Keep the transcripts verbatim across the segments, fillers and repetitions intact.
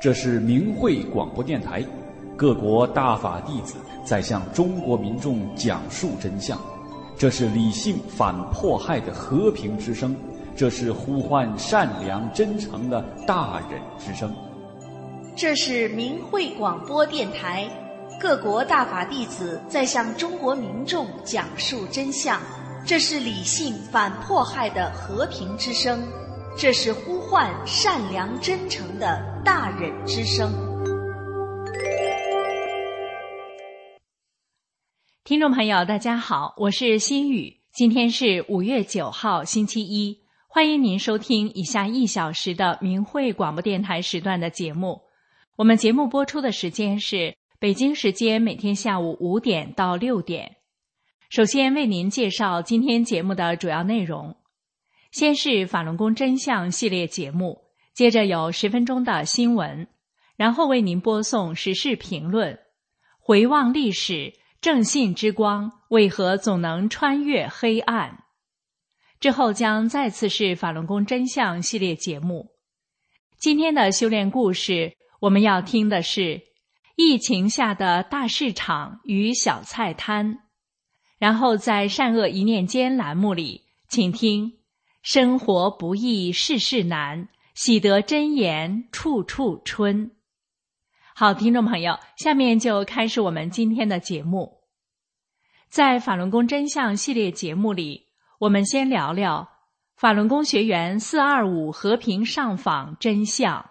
这是明慧广播电台，各国大法弟子在向中国民众讲述真相。这是理性反迫害的和平之声，这是呼唤善良真诚的大忍之声。 这是明慧广播电台，各国大法弟子在向中国民众讲述真相。这是理性反迫害的和平之声，这是呼唤善良真诚的大忍之声。 听众朋友大家好，我是心雨，今天是五月九号星期一，欢迎您收听以下一小时的明慧广播电台时段的节目。我们节目播出的时间是北京时间每天下午五点到六点。首先为您介绍今天节目的主要内容，先是法轮功真相系列节目，接着有十分钟的新闻，然后为您播送时事评论，回望历史，正信之光为何总能穿越黑暗？之后将再次是法轮功真相系列节目。今天的修炼故事，我们要听的是疫情下的大市场与小菜摊。然后在善恶一念间栏目里，请听生活不易事事难，喜得真言处处春。好，听众朋友，下面就开始我们今天的节目。在法轮功真相系列节目里，我们先聊聊法轮功学员四二五和平上访真相。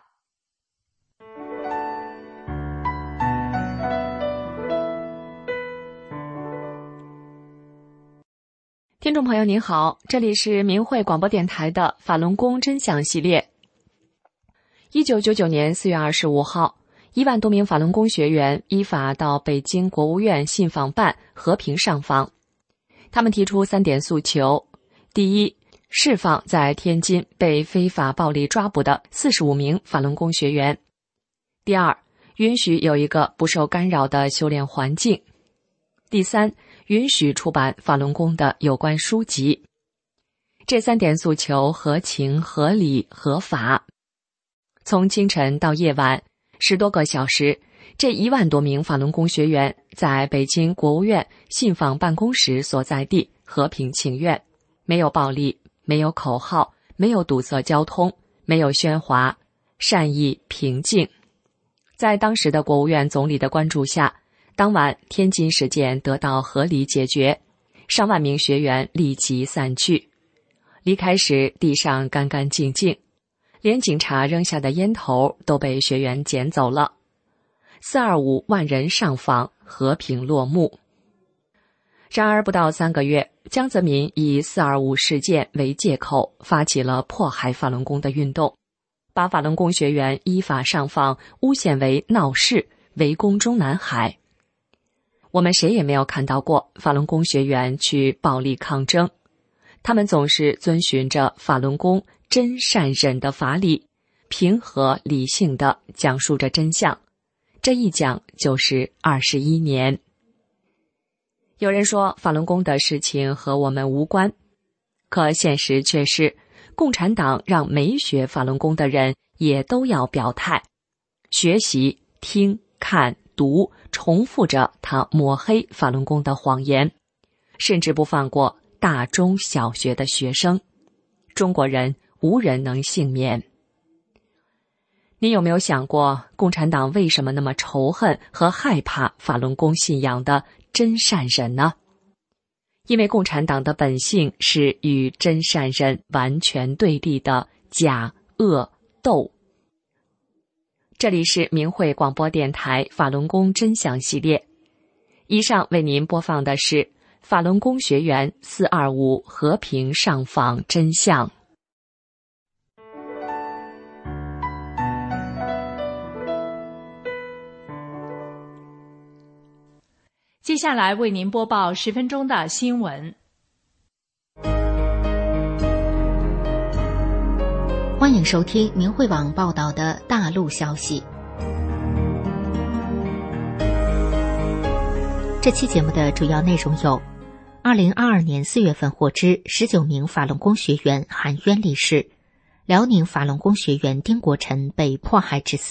听众朋友您好，这里是明慧广播电台的法轮功真相系列。一九九九年四月二十五号，一万多名法轮功学员依法到北京国务院信访办和平上访。他们提出三点诉求：第一，释放在天津被非法暴力抓捕的四十五名法轮功学员；第二，允许有一个不受干扰的修炼环境；第三，允许出版法轮功的有关书籍。这三点诉求合情、合理、合法。从清晨到夜晚十多个小时，这一万多名法轮功学员在北京国务院信访办公室所在地和平请愿，没有暴力，没有口号，没有堵塞交通，没有喧哗，善意平静。在当时的国务院总理的关注下，当晚天津事件得到合理解决，上万名学员立即散去。离开时地上干干净净，连警察扔下的烟头都被学员捡走了。四二五万人上访，和平落幕。然而不到三个月，江泽民以四二五事件为借口，发起了迫害法轮功的运动，把法轮功学员依法上访诬陷为闹事，围攻中南海。我们谁也没有看到过法轮功学员去暴力抗争，他们总是遵循着法轮功真善忍的法理，平和理性地讲述着真相。这一讲就是二十一年。有人说法轮功的事情和我们无关，可现实却是共产党让没学法轮功的人也都要表态，学习、听、看、读，重复着他抹黑法轮功的谎言，甚至不放过大中小学的学生。中国人无人能幸免。你有没有想过，共产党为什么那么仇恨和害怕法轮功信仰的真善忍呢？因为共产党的本性是与真善忍完全对立的假恶斗。这里是明慧广播电台法轮功真相系列，以上为您播放的是法轮功学员四二五和平上访真相。 接下来为您播报十分钟的新闻。 欢迎收听明慧网报道的大陆消息。这期节目的主要内容有：二零二二年四月份获知十九名法轮功学员含冤离世；辽宁法轮功学员丁国臣被迫害致死；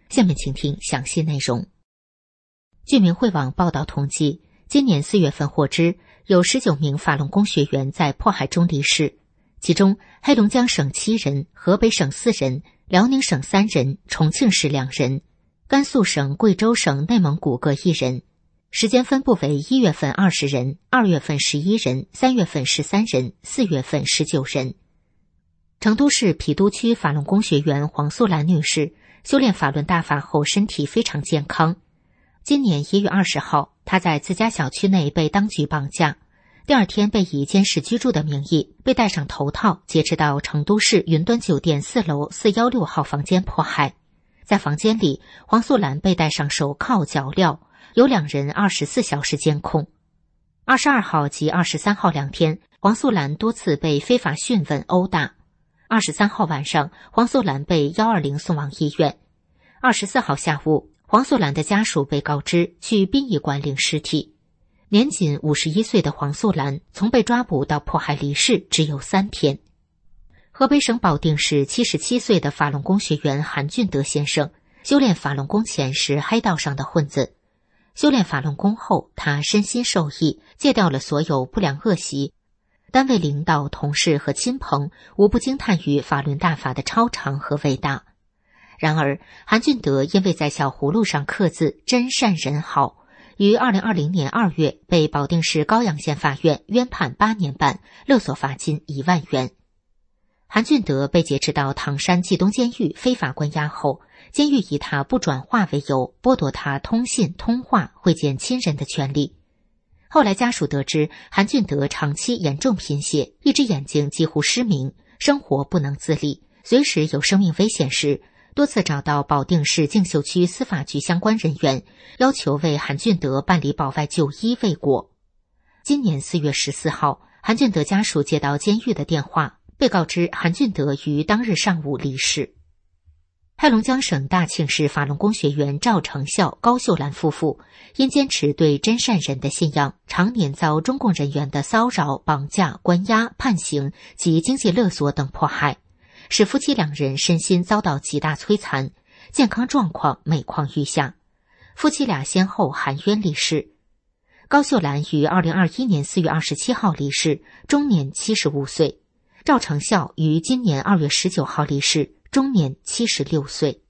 下面请听详细内容。据明慧网报道统计，今年四月份获知有十九名法轮功学员在迫害中离世，其中黑龙江省七人，河北省四人，辽宁省三人，重庆市两人，甘肃省、贵州省、内蒙古各一人。时间分布为一月份二十人，二月份十一人，三月份十三人，四月份十九人。成都市郫都区法轮功学员黄素兰女士修炼法轮大法后身体非常健康。今年一月二十号，她在自家小区内被当局绑架，第二天被以监视居住的名义被戴上头套，劫持到成都市云端酒店四楼四一六号房间迫害。在房间里，黄素兰被戴上手铐脚镣，有两人二十四小时监控。二十二号及二十三号两天，黄素兰多次被非法讯问殴打。二十三号晚上，黄素兰被一二零送往医院。二十四号下午，黄素兰的家属被告知去殡仪馆领尸体。年仅五十一岁的黄素兰从被抓捕到迫害离世只有三天。河北省保定市七十七岁的法轮功学员韩俊德先生，修炼法轮功前是黑道上的混子，修炼法轮功后，他身心受益，戒掉了所有不良恶习。单位领导、同事和亲朋无不惊叹于法轮大法的超常和伟大。然而，韩俊德因为在小葫芦上刻字真善人好，于二零二零年二月被保定市高阳县法院冤判八年半，勒索罚金一万元。韩俊德被劫持到唐山冀东监狱非法关押后，监狱以他不转化为由，剥夺他通信、通话、会见亲人的权利。后来家属得知韩俊德长期严重贫血，一只眼睛几乎失明，生活不能自理，随时有生命危险时，多次找到保定市静秀区司法局相关人员，要求为韩俊德办理保外就医未果。今年四月十四号，韩俊德家属接到监狱的电话，被告知韩俊德于当日上午离世。黑龙江省大庆市法轮功学员赵成孝、高秀兰夫妇因坚持对真善人的信仰，常年遭中共人员的骚扰、绑架、关押、判刑及经济勒索等迫害，使夫妻两人身心遭到极大摧残，健康状况每况愈下。夫妻俩先后含冤离世。高秀兰于二零二一年四月二十七号离世，终年七十五岁；赵成孝于今年二月十九号离世，终年七十六岁。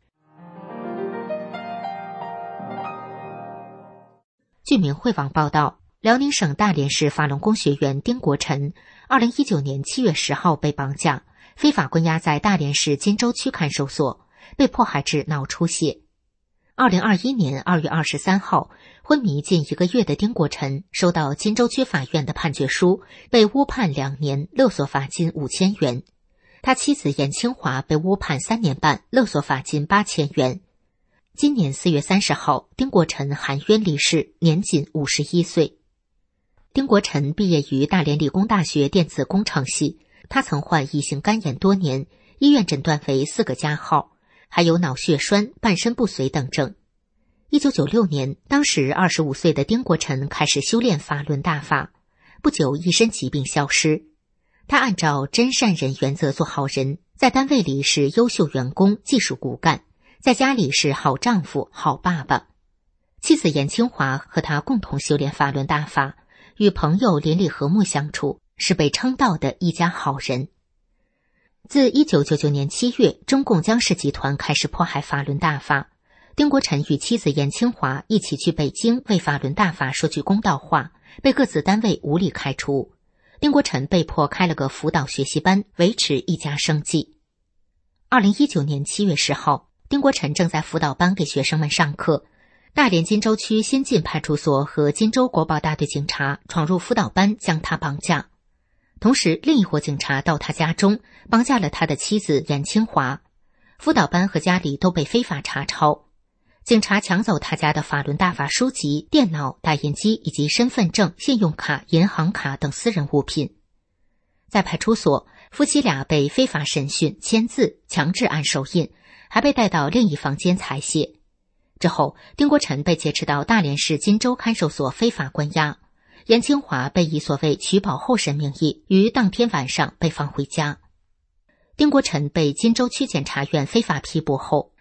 据明慧网报道，辽宁省大连市法轮功学员丁国臣，二零一九年七月十号被绑架，非法关押在大连市金州区看守所，被迫害致脑出血。二零二一年二月二十三号，昏迷近一个月的丁国臣收到金州区法院的判决书，被误判两年，勒索罚金五千元。他妻子严清华被误判三年半，勒索罚金八千元。今年四月三十号，丁国臣含冤离世，年仅五十一岁。丁国臣毕业于大连理工大学电子工程系，他曾患乙型肝炎多年，医院诊断为四个加号，还有脑血栓、半身不遂等症。一九九六年，当时二十五岁的丁国臣开始修炼法轮大法，不久一身疾病消失。他按照真善人原则做好人，在单位里是优秀员工、技术骨干，在家里是好丈夫、好爸爸。妻子严清华和他共同修炼法轮大法，与朋友邻里和睦相处，是被称道的一家好人。自一九九九年七月，中共江氏集团开始迫害法轮大法，丁国臣与妻子严清华一起去北京为法轮大法说句公道话，被各自单位无理开除。丁国臣被迫开了个辅导学习班，维持一家生计。二零一九年七月十号，丁国臣正在辅导班给学生们上课，大连金州区新进派出所和金州国保大队警察闯入辅导班，将他绑架。同时，另一伙警察到他家中，绑架了他的妻子严清华。辅导班和家里都被非法查抄。警察抢走他家的法轮大法书籍、电脑、打印机以及身份证、信用卡、银行卡等私人物品。在派出所，夫妻俩被非法审讯、签字、强制按手印，还被带到另一房间采血。之后，丁国臣被劫持到大连市金州看守所非法关押，严清华被以所谓取保候审名义，于当天晚上被放回家。丁国臣被金州区检察院非法批捕后，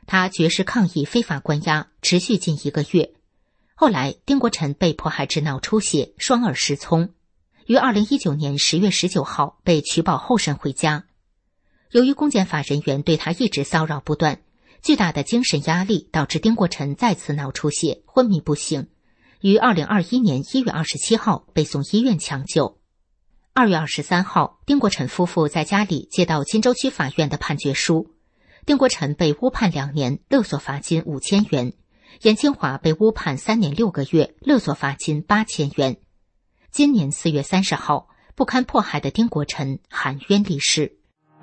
他绝食抗议非法关押，持续近一个月。后来丁国辰被迫害致脑出血，双耳失聪，于二零一九年十月十九号被取保候审回家。由于公检法人员对他一直骚扰不断，巨大的精神压力导致丁国辰再次脑出血，昏迷不醒，于二零二一年一月二十七号被送医院抢救。二月二十三号，丁国辰夫妇在家里接到金州区法院的判决书，丁国辰被误判两年，勒索罚金五千元；严清华被误判三年六个月，勒索罚金八千元。今年四月三十号，不堪迫害的丁国辰含冤离世。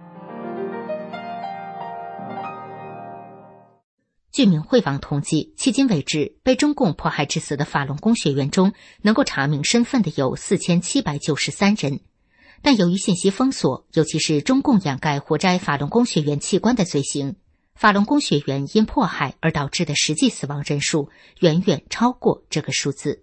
据明慧网统计，迄今为止，被中共迫害致死的法轮功学员中，能够查明身份的有四千七百九十三人。但由于信息封锁，尤其是中共掩盖活摘法轮功学员器官的罪行，法轮功学员因迫害而导致的实际死亡人数远远超过这个数字。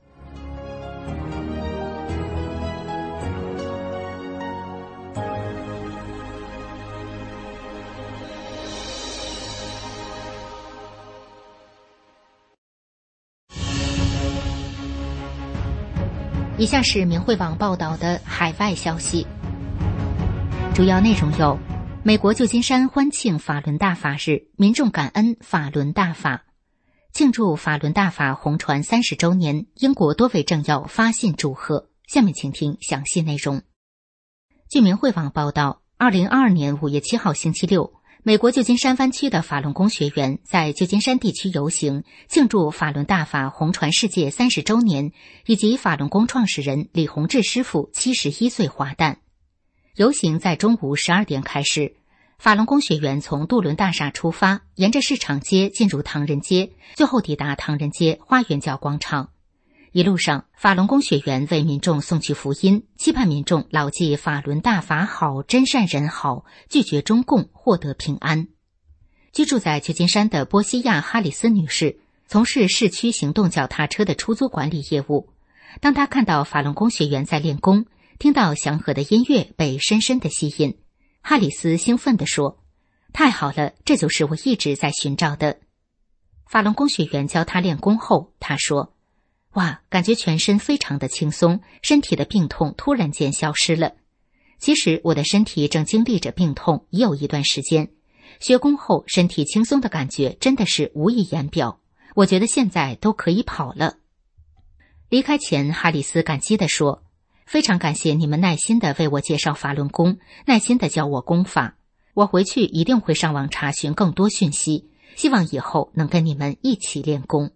以下是明慧网报道的海外消息，主要内容有：美国旧金山欢庆法轮大法日，民众感恩法轮大法；庆祝法轮大法红传三十周年，英国多位政要发信祝贺。下面请听详细内容。据明慧网报道，二零二二年五月七号星期六，美国旧金山湾区的法轮功学员在旧金山地区游行，庆祝法轮大法红传世界三十周年，以及法轮功创始人李洪志师傅七十一岁华诞。游行在中午十二点开始，法轮功学员从渡轮大厦出发，沿着市场街进入唐人街，最后抵达唐人街花园角广场。一路上，法轮功学员为民众送去福音，期盼民众牢记法轮大法好，真善人好，拒绝中共，获得平安。居住在旧金山的波西亚·哈里斯女士从事市区行动脚踏车的出租管理业务。当她看到法轮功学员在练功，听到祥和的音乐，被深深的吸引。哈里斯兴奋地说：“太好了，这就是我一直在寻找的。”法轮功学员教她练功后，她说：“哇，感觉全身非常的轻松，身体的病痛突然间消失了。其实我的身体正经历着病痛已有一段时间，学功后身体轻松的感觉真的是无以言表，我觉得现在都可以跑了。”离开前，哈里斯感激地说：“非常感谢你们耐心地为我介绍法轮功，耐心地教我功法。我回去一定会上网查询更多讯息，希望以后能跟你们一起练功。”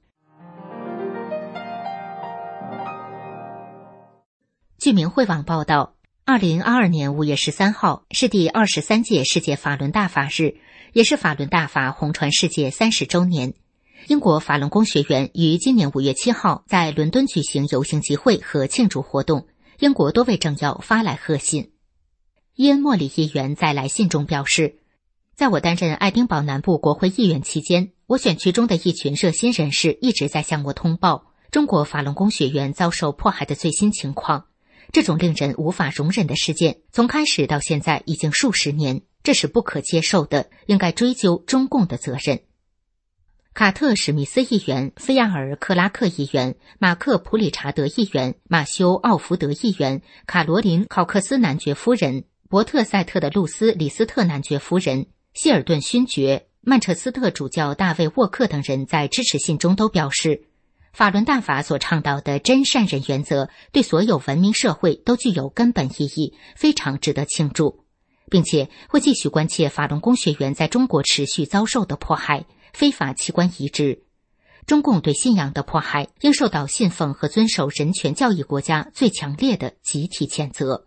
据明慧网报道，二零二二年五月十三号是第二十三届世界法轮大法日，也是法轮大法红传世界三十周年。英国法轮功学员于今年五月七号在伦敦举行游行集会和庆祝活动，英国多位政要发来贺信。伊恩·莫里议员在来信中表示，在我担任爱丁堡南部国会议员期间，我选区中的一群热心人士一直在向我通报中国法轮功学员遭受迫害的最新情况。这种令人无法容忍的事件从开始到现在已经数十年，这是不可接受的，应该追究中共的责任。卡特·史密斯议员、菲亚尔·克拉克议员、马克·普理查德议员、马修·奥福德议员、卡罗琳·考克斯男爵夫人、伯特塞特的露丝·李斯特男爵夫人、希尔顿勋爵、曼彻斯特主教大卫·沃克等人在支持信中都表示，法轮大法所倡导的真善人原则对所有文明社会都具有根本意义，非常值得庆祝，并且会继续关切法轮功学员在中国持续遭受的迫害、非法器官移植。中共对信仰的迫害应受到信奉和遵守人权教义国家最强烈的集体谴责。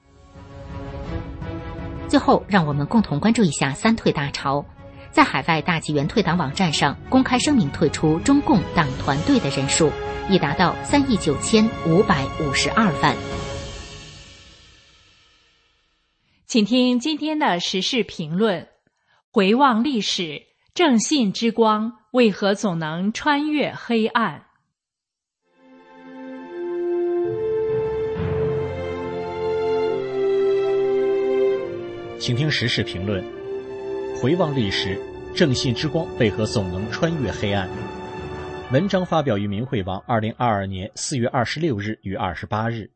最后，让我们共同关注一下三退大潮。在海外大纪元退党网站上公开声明退出中共党团队的人数已达到三亿九千五百五十二万。 请听今天的时事评论：回望历史，正信之光为何总能穿越黑暗？ 请听时事评论：回望历史， 正信之光为何总能穿越黑暗？文章发表于明慧网二零二二年四月二十六日与二十八日。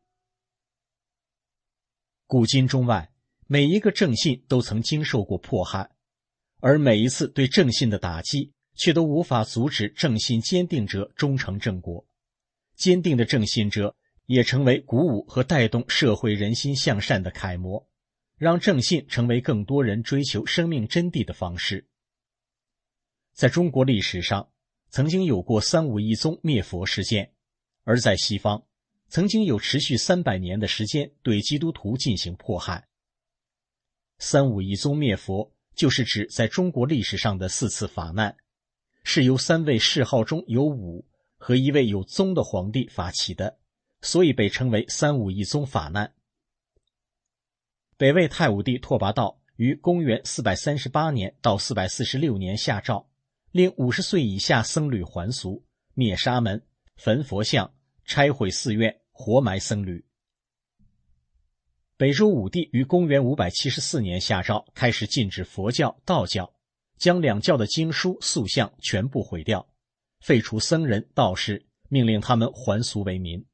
古今中外，每一个正信都曾经受过迫害，而每一次对正信的打击却都无法阻止正信坚定者终成正果。坚定的正信者也成为鼓舞和带动社会人心向善的楷模，让正信成为更多人追求生命真谛的方式。在中国历史上，曾经有过三武一宗灭佛事件，而在西方，曾经有持续三百年的时间对基督徒进行迫害。三武一宗灭佛就是指在中国历史上的四次法难，是由三位谥号中有武和一位有宗的皇帝发起的，所以被称为三武一宗法难。北魏太武帝拓跋道于公元四百三十八年到四百四十六年下诏，令五十岁以下僧侣还俗，灭沙门，焚佛像，拆毁寺院，活埋僧侣。北周武帝于公元五百七十四年下诏，开始禁止佛教、道教，将两教的经书、塑像全部毁掉，废除僧人、道士，命令他们还俗为民。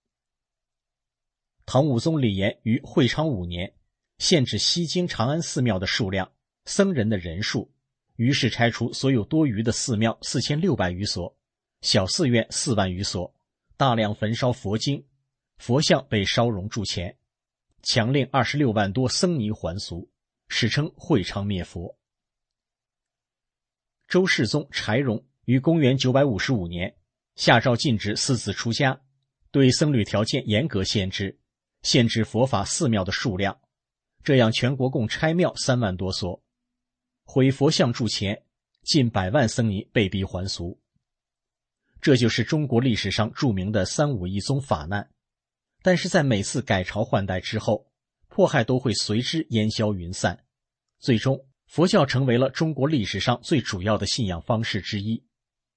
唐武宗李炎于会昌五年限制西京长安寺庙的数量、僧人的人数，于是拆除所有多余的寺庙四千六百余所，小寺院四万余所，大量焚烧佛经，佛像被烧熔铸钱，强令二十六万多僧尼还俗，史称会昌灭佛。周世宗柴荣于公元九百五十五年下诏禁止私自出家，对僧侣条件严格限制，限制佛法寺庙的数量，这样全国共拆庙三万多所，毁佛像铸钱，近百万僧尼被逼还俗。这就是中国历史上著名的三武一宗法难。但是在每次改朝换代之后，迫害都会随之烟消云散，最终佛教成为了中国历史上最主要的信仰方式之一。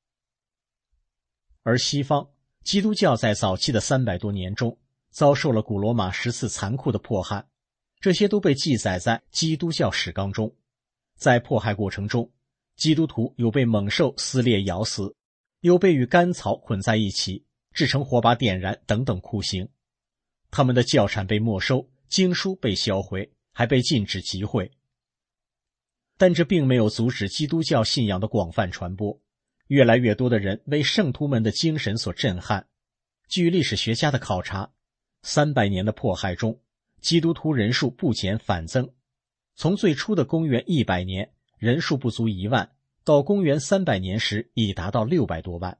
而西方基督教在早期的三百多年中遭受了古罗马十次残酷的迫害，这些都被记载在基督教史纲中。在迫害过程中，基督徒有被猛兽撕裂咬死，有被与干草混在一起制成火把点燃等等酷刑。他们的教产被没收，经书被销毁，还被禁止集会。但这并没有阻止基督教信仰的广泛传播，越来越多的人为圣徒们的精神所震撼。据历史学家的考察，三百年的迫害中，基督徒人数不减反增，从最初的公元一百年人数不足一万，到公元三百年时已达到六百多万。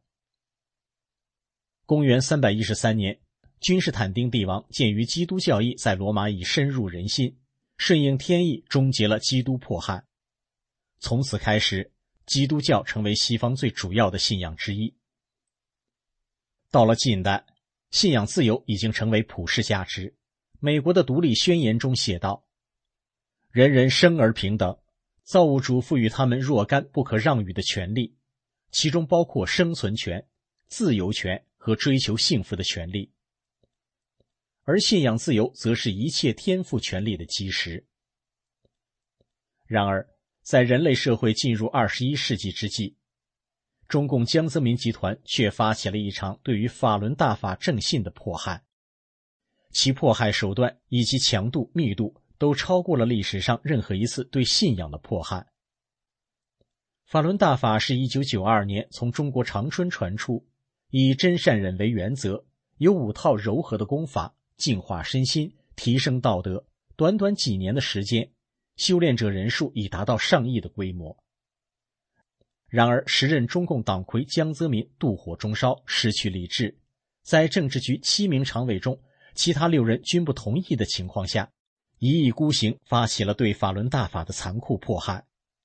公元三百一十三年，君士坦丁帝王鉴于基督教义在罗马已深入人心，顺应天意终结了基督迫害。从此开始，基督教成为西方最主要的信仰之一。到了近代，信仰自由已经成为普世价值。美国的独立宣言中写道：人人生而平等，造物主赋予他们若干不可让与的权利，其中包括生存权、自由权和追求幸福的权利。而信仰自由则是一切天赋权利的基石。然而，在人类社会进入二十一世纪之际，中共江泽民集团却发起了一场对于法轮大法正信的迫害，其迫害手段以及强度、密度都超过了历史上任何一次对信仰的迫害。法轮大法是一九九二年从中国长春传出，以真善忍为原则，有五套柔和的功法，净化身心，提升道德，短短几年的时间，修炼者人数已达到上亿的规模。然而时任中共党魁江泽民妒火中烧，失去理智，在政治局七名常委中其他六人均不同意的情况下，一意孤行发起了对法轮大法的残酷迫害。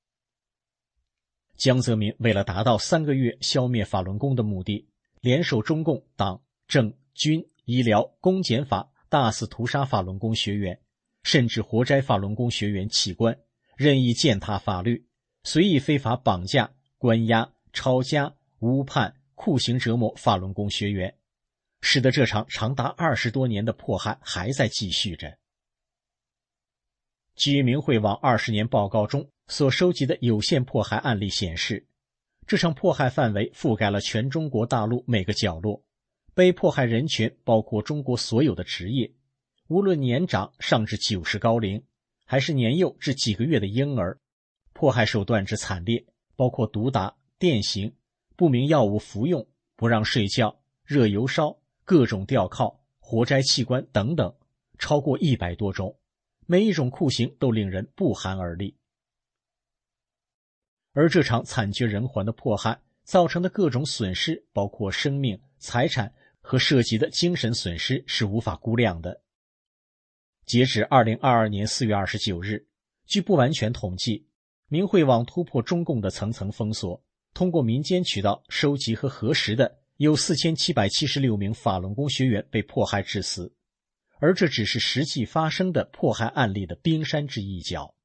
江泽民为了达到三个月消灭法轮功的目的，联手中共党、政、军、医疗、公检法大肆屠杀法轮功学员，甚至活摘法轮功学员器官，任意践踏法律，随意非法绑架、关押、抄家、诬判、酷刑折磨法轮功学员，使得这场长达二十多年的迫害还在继续着。据明慧网二十年报告中所收集的有限迫害案例显示，这场迫害范围覆盖了全中国大陆每个角落，被迫害人群包括中国所有的职业，无论年长上至九十高龄，还是年幼至几个月的婴儿，迫害手段之惨烈，包括毒打、电刑、不明药物服用、不让睡觉、热油烧、各种吊铐、活摘器官等等，超过一百多种，每一种酷刑都令人不寒而栗。而这场惨绝人寰的迫害造成的各种损失，包括生命、财产和涉及的精神损失，是无法估量的。截止二零二二年四月二十九日，据不完全统计，明慧网突破中共的层层封锁，通过民间渠道收集和核实的有四千七百七十六名法轮功学员被迫害致死，而这只是实际发生的迫害案例的冰山之一角。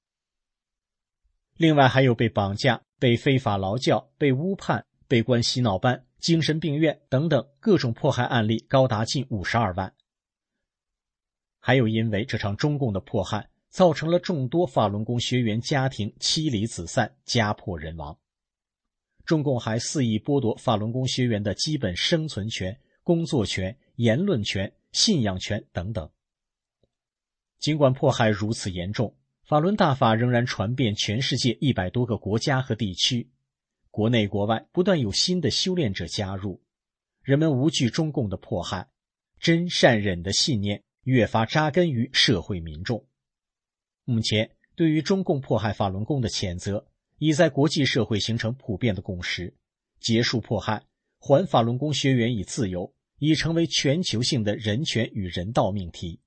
另外还有被绑架、被非法劳教、被误判、被关洗脑班、精神病院等等各种迫害案例高达近五十二万。还有因为这场中共的迫害，造成了众多法轮功学员家庭妻离子散、家破人亡。中共还肆意剥夺法轮功学员的基本生存权、工作权、言论权、信仰权等等。尽管迫害如此严重，法轮大法仍然传遍全世界一百多个国家和地区，国内国外不断有新的修炼者加入，人们无惧中共的迫害，真善忍的信念越发扎根于社会民众。目前，对于中共迫害法轮功的谴责已在国际社会形成普遍的共识，结束迫害，还法轮功学员以自由，已成为全球性的人权与人道命题。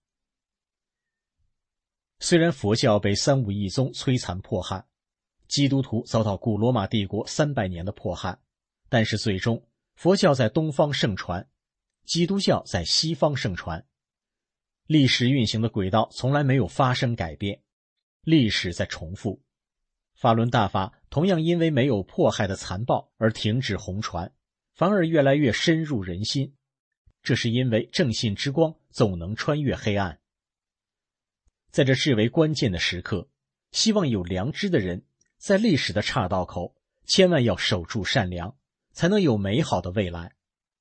虽然佛教被三武一宗摧残迫害，基督徒遭到古罗马帝国三百年的迫害，但是最终佛教在东方盛传，基督教在西方盛传。历史运行的轨道从来没有发生改变，历史在重复。法轮大法同样因为没有迫害的残暴而停止红传，反而越来越深入人心。这是因为正信之光总能穿越黑暗。在这至为关键的时刻，希望有良知的人在历史的岔道口千万要守住善良，才能有美好的未来。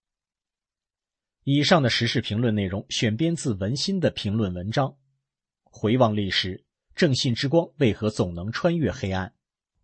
以上的时事评论内容选编自文心的评论文章。回望历史，正信之光为何总能穿越黑暗？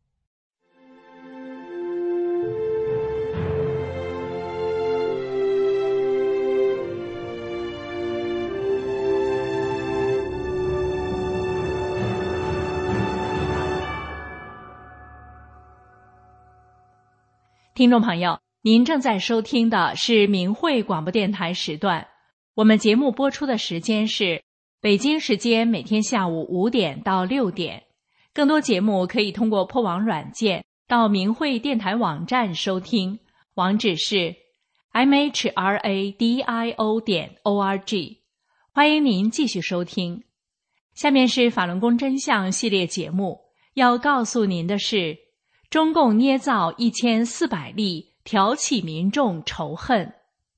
听众朋友，您正在收听的是明慧广播电台时段，我们节目播出的时间是北京时间每天下午五点到六点。更多节目可以通过破网软件到明慧电台网站收听，网址是 m h r a d i o 点 o r g。 欢迎您继续收听。下面是法轮功真相系列节目，要告诉您的是，中共捏造一千四百例，挑起民众仇恨。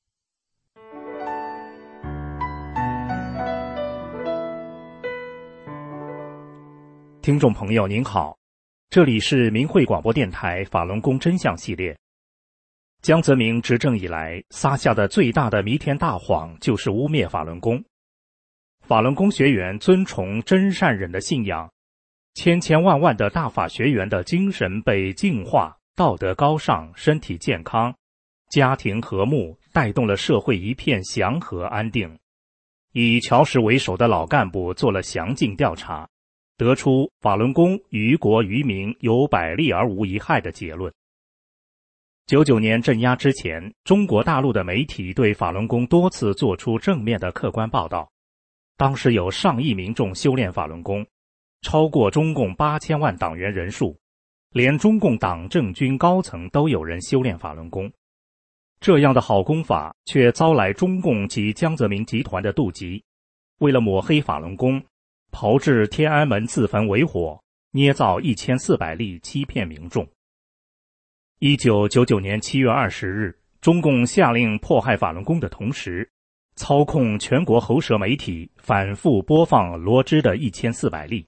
听众朋友您好，这里是明慧广播电台法轮功真相系列。江泽民执政以来撒下的最大的弥天大谎就是污蔑法轮功。法轮功学员尊崇真善忍的信仰，千千万万的大法学员的精神被净化，道德高尚，身体健康，家庭和睦，带动了社会一片祥和安定。以乔石为首的老干部做了详尽调查，得出法轮功于国于民有百利而无一害的结论。九九年镇压之前，中国大陆的媒体对法轮功多次做出正面的客观报道，当时有上亿民众修炼法轮功，超过中共八千万党员人数，连中共党政军高层都有人修炼法轮功。这样的好功法却遭来中共及江泽民集团的妒忌，为了抹黑法轮功，炮制天安门自焚为火，捏造一千四百例欺骗民众。一九九九年七月二十日，中共下令迫害法轮功的同时，操控全国喉舌媒体反复播放罗织的一千四百例，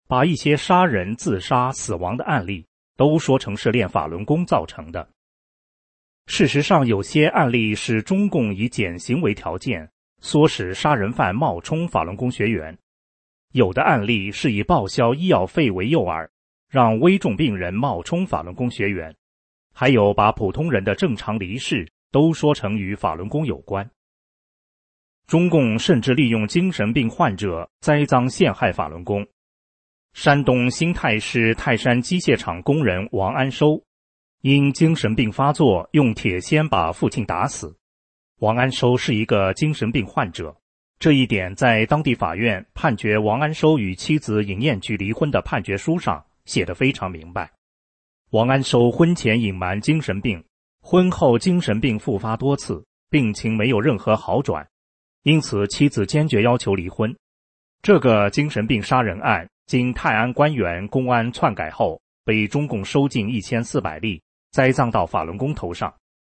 把一些杀人、自杀、死亡的案例都说成是练法轮功造成的。事实上，有些案例是中共以减刑为条件，唆使杀人犯冒充法轮功学员；有的案例是以报销医药费为诱饵，让危重病人冒充法轮功学员；还有把普通人的正常离世都说成与法轮功有关。中共甚至利用精神病患者栽赃陷害法轮功。山东新泰市泰山机械厂工人王安收因精神病发作，用铁锨把父亲打死。王安收是一个精神病患者，这一点在当地法院判决王安收与妻子尹艳菊离婚的判决书上写得非常明白。王安收婚前隐瞒精神病，婚后精神病复发多次，病情没有任何好转，因此妻子坚决要求离婚。这个精神病杀人案经泰安官员公安篡改后，被中共收进一千四百例，栽赃到法轮功头上。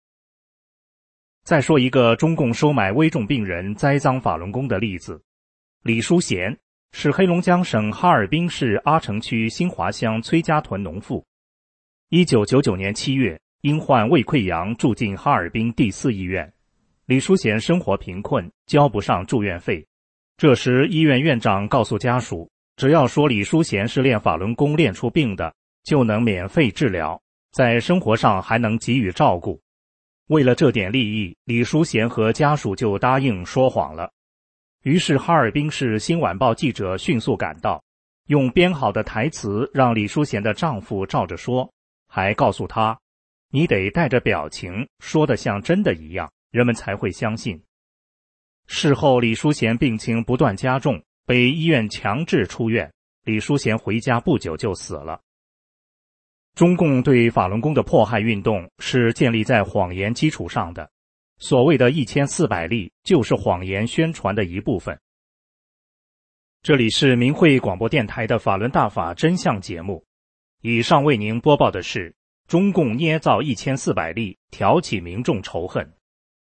再说一个中共收买危重病人栽赃法轮功的例子，李淑贤是黑龙江省哈尔滨市阿城区新华乡崔家屯农妇。一九九九年七月，因患胃溃疡住进哈尔滨第四医院。李淑贤生活贫困，交不上住院费。这时医院院长告诉家属，只要说李淑贤是练法轮功练出病的，就能免费治疗，在生活上还能给予照顾。为了这点利益，李淑贤和家属就答应说谎了。于是哈尔滨市新晚报记者迅速赶到，用编好的台词让李淑贤的丈夫照着说，还告诉他，你得带着表情，说得像真的一样，人们才会相信。事后李淑贤病情不断加重，被医院强制出院，李淑贤回家不久就死了。中共对法轮功的迫害运动是建立在谎言基础上的，所谓的一千四百例就是谎言宣传的一部分。这里是明慧广播电台的法轮大法真相节目，以上为您播报的是中共捏造一千四百例，挑起民众仇恨。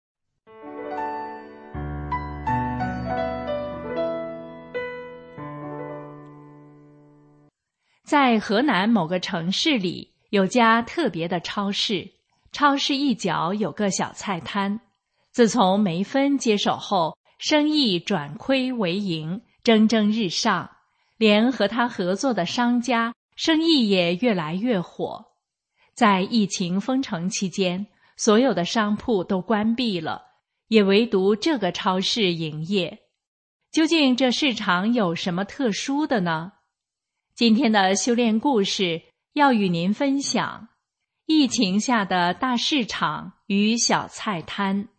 在河南某个城市里，有家特别的超市，超市一角有个小菜摊。自从梅芬接手后，生意转亏为盈，蒸蒸日上，连和他合作的商家生意也越来越火。在疫情封城期间，所有的商铺都关闭了，也唯独这个超市营业。究竟这市场有什么特殊的呢？今天的修炼故事要与您分享疫情下的大市场与小菜摊。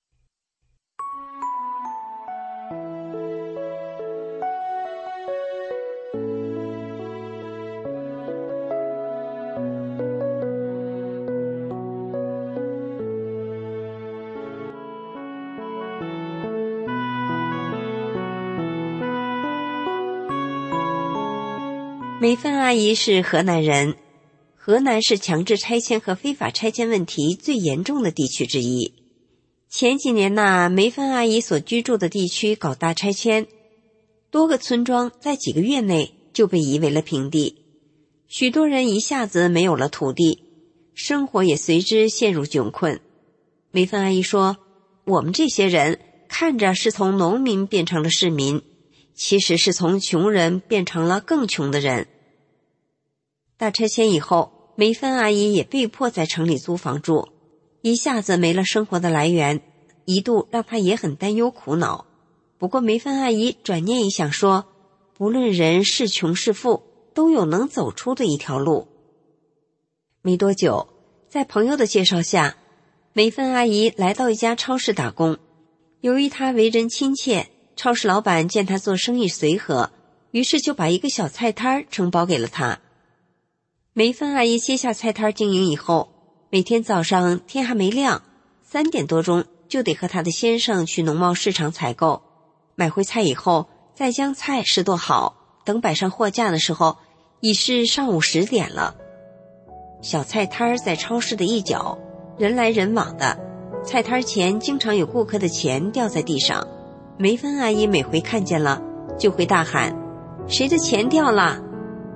梅芬阿姨是河南人，河南是强制拆迁和非法拆迁问题最严重的地区之一。前几年呐，梅芬阿姨所居住的地区搞大拆迁，多个村庄在几个月内就被夷为了平地，许多人一下子没有了土地，生活也随之陷入窘困。梅芬阿姨说，我们这些人看着是从农民变成了市民，其实是从穷人变成了更穷的人。大拆迁以后，梅芬阿姨也被迫在城里租房住，一下子没了生活的来源，一度让她也很担忧苦恼。不过梅芬阿姨转念一想说，不论人是穷是富，都有能走出的一条路。没多久，在朋友的介绍下，梅芬阿姨来到一家超市打工。由于她为人亲切，超市老板见她做生意随和，于是就把一个小菜摊承包给了她。梅芬阿姨接下菜摊经营以后，每天早上天还没亮，三点多钟就得和她的先生去农贸市场采购，买回菜以后再将菜拾掇好，等摆上货架的时候已是上午十点了。小菜摊在超市的一角，人来人往的，菜摊前经常有顾客的钱掉在地上。梅芬阿姨每回看见了就会大喊，谁的钱掉了？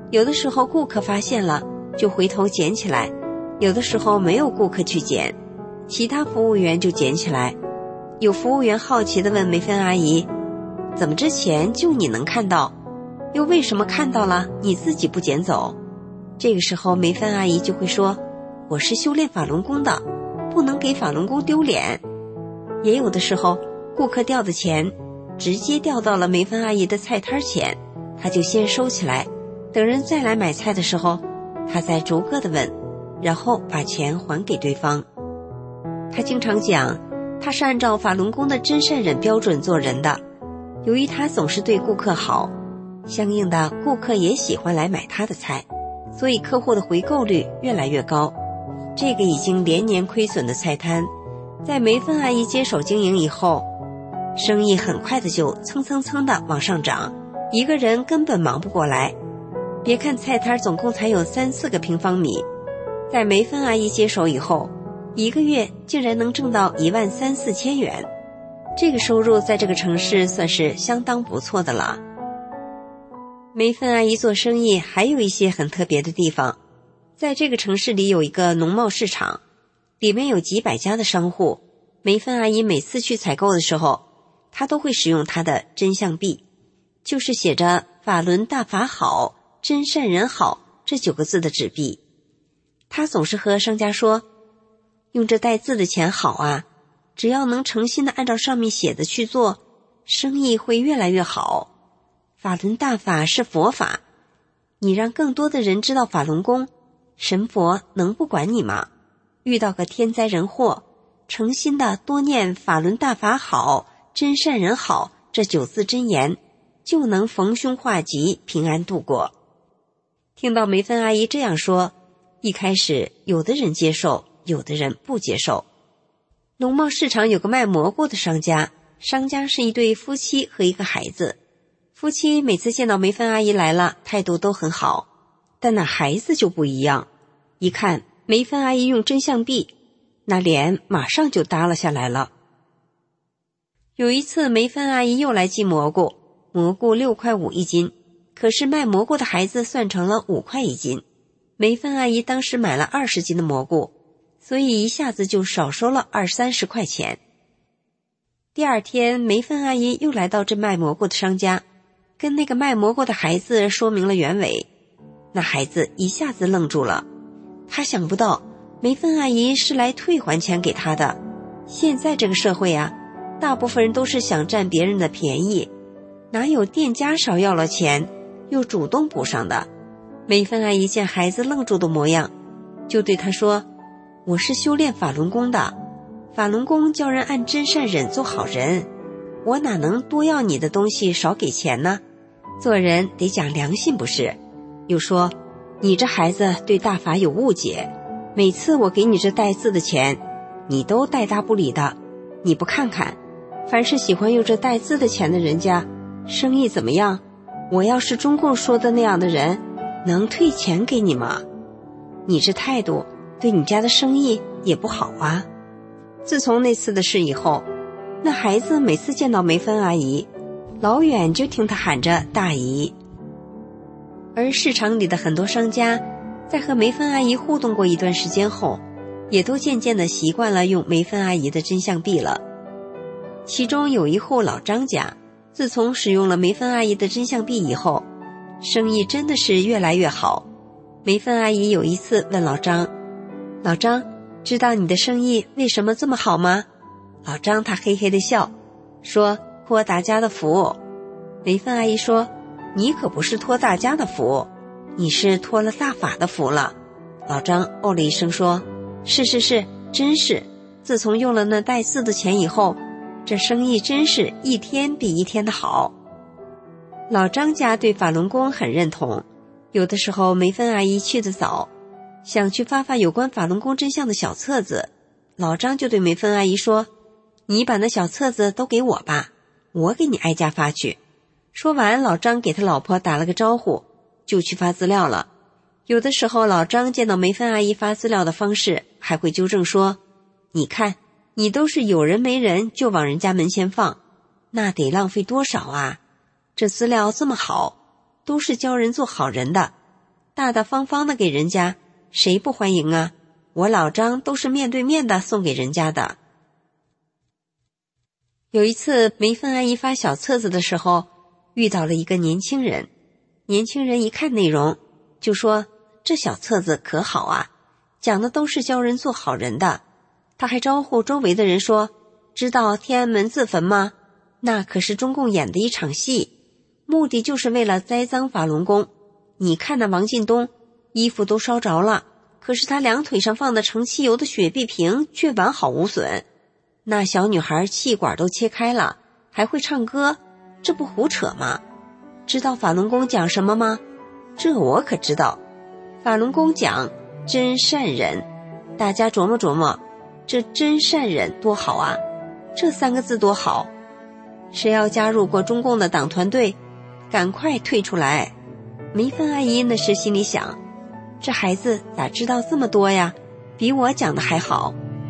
有的时候顾客发现了就回头捡起来，有的时候没有顾客去捡，其他服务员就捡起来。有服务员好奇地问梅芬阿姨，怎么之前就你能看到，又为什么看到了你自己不捡走？这个时候梅芬阿姨就会说，我是修炼法轮功的，不能给法轮功丢脸。也有的时候顾客掉的钱直接掉到了梅芬阿姨的菜摊前，她就先收起来，等人再来买菜的时候，她再逐个的问，然后把钱还给对方。她经常讲，她是按照法轮功的真善忍标准做人的，由于她总是对顾客好，相应的顾客也喜欢来买她的菜，所以客户的回购率越来越高。这个已经连年亏损的菜摊，在梅芬阿姨接手经营以后，生意很快的就蹭蹭蹭的往上涨，一个人根本忙不过来。别看菜摊总共才有三四个平方米，在梅芬阿姨接手以后，一个月竟然能挣到一万三四千元，这个收入在这个城市算是相当不错的了。梅芬阿姨做生意还有一些很特别的地方，在这个城市里有一个农贸市场，里面有几百家的商户。梅芬阿姨每次去采购的时候，她都会使用她的真相币，就是写着法轮大法好，真善人好这九个字的纸币。她总是和商家说，用这带字的钱好啊，只要能诚心的按照上面写的去做，生意会越来越好。法轮大法是佛法，你让更多的人知道法轮功，神佛能不管你吗？遇到个天灾人祸，诚心的多念法轮大法好，真善人好这九字真言，就能逢凶化吉，平安度过。听到梅芬阿姨这样说，一开始有的人接受，有的人不接受。农贸市场有个卖蘑菇的商家，商家是一对夫妻和一个孩子。夫妻每次见到梅芬阿姨来了，态度都很好，但那孩子就不一样，一看梅芬阿姨用真相币，那脸马上就耷了下来了。有一次梅芬阿姨又来寄蘑菇，蘑菇六块五一斤，可是卖蘑菇的孩子算成了五块一斤。梅芬阿姨当时买了二十斤的蘑菇，所以一下子就少收了二三十块钱。第二天梅芬阿姨又来到这卖蘑菇的商家，跟那个卖蘑菇的孩子说明了原委。那孩子一下子愣住了，他想不到梅芬阿姨是来退还钱给他的。现在这个社会啊，大部分人都是想占别人的便宜，哪有店家少要了钱又主动补上的。梅芬阿姨见孩子愣住的模样，就对他说，我是修炼法轮功的，法轮功教人按真善忍做好人，我哪能多要你的东西少给钱呢？做人得讲良心不是？又说，你这孩子对大法有误解，每次我给你这带字的钱，你都带搭不理的，你不看看，凡是喜欢用这带字的钱的人家，生意怎么样？我要是中共说的那样的人，能退钱给你吗？你这态度对你家的生意也不好啊。自从那次的事以后，那孩子每次见到梅芬阿姨，老远就听她喊着大姨。而市场里的很多商家在和梅芬阿姨互动过一段时间后，也都渐渐地习惯了用梅芬阿姨的真相币了。其中有一户老张家，自从使用了梅芬阿姨的真相币以后，生意真的是越来越好。梅芬阿姨有一次问老张，老张，知道你的生意为什么这么好吗？老张他嘿嘿地笑，说托大家的福。梅芬阿姨说，你可不是托大家的福，你是托了大法的福了。老张哦了一声说，是是是，真是，自从用了那带字的钱以后，这生意真是一天比一天的好。老张家对法轮功很认同，有的时候梅芬阿姨去得早，想去发发有关法轮功真相的小册子，老张就对梅芬阿姨说，你把那小册子都给我吧，我给你挨家发去。说完，老张给他老婆打了个招呼，就去发资料了。有的时候老张见到梅芬阿姨发资料的方式，还会纠正说，你看你都是有人没人就往人家门前放，那得浪费多少啊，这资料这么好，都是教人做好人的， 大大方方的给人家，谁不欢迎啊？我老张都是面对面的送给人家的。有一次梅芬阿姨发小册子的时候，遇到了一个年轻人，年轻人一看内容就说，这小册子可好啊，讲的都是教人做好人的。他还招呼周围的人说，知道天安门自焚吗？那可是中共演的一场戏，目的就是为了栽赃法轮功。你看那王进东衣服都烧着了，可是他两腿上放的盛汽油的雪碧瓶却完好无损。那小女孩气管都切开了，还会唱歌，这不胡扯吗？知道法轮功讲什么吗？这我可知道，法轮功讲真善忍。大家琢磨琢磨，这真善忍多好啊，这三个字多好。谁要加入过中共的党团队，赶快退出来。梅芬阿姨那时心里想，这孩子咋知道这么多呀，比我讲的还好。